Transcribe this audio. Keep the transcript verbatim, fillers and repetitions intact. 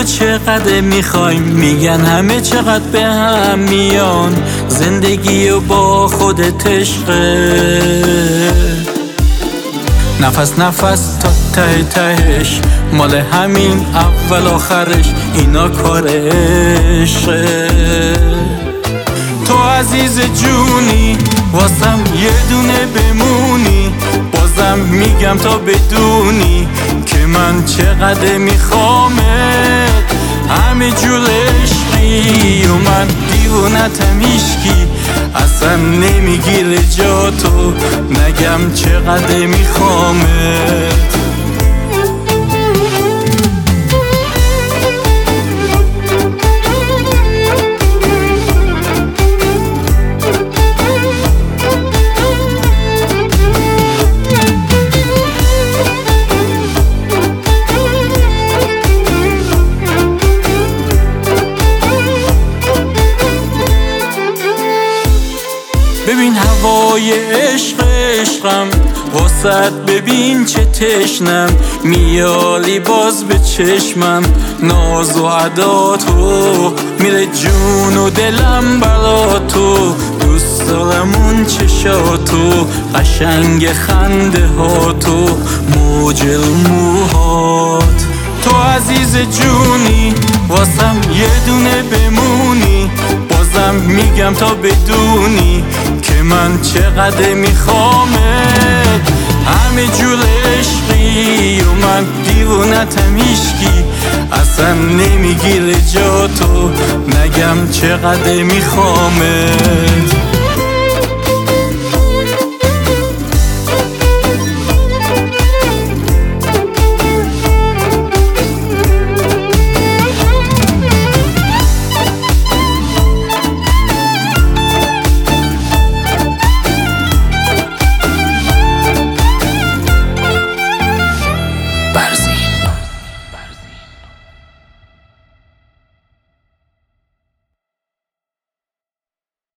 تو چقدر میخوایم، میگن همه چقدر به هم میان، زندگی و با خودت عشقه، نفس نفس تا ته تهش، مال همین اول آخرش، اینا کار عشقه. تو عزیز جونی واسم یه دونه بمونی، بازم میگم تا بدونی که من چقدر میخوامت، همه جور عشقی و من دیوونتم، هیشکی اصلا نمیگیره جا تو، نگم چقدر میخوامت. ببین هوای عشق عشقم، واسط ببین چه تشنم، میالی باز به چشمم، ناز و عدا تو میره جون و دلم برا تو، دوست دارم اون چشاتو، قشنگ خنده ها تو، موج موهات. تو عزیز جونی واسم یه دونه بمونی، بازم میگم تا بدونی که من چقدر میخوامت، همه جور عشقی و من دیوونتم، هیشکی اصلا نمیگیره جا تو، نگم چقدر میخوامت.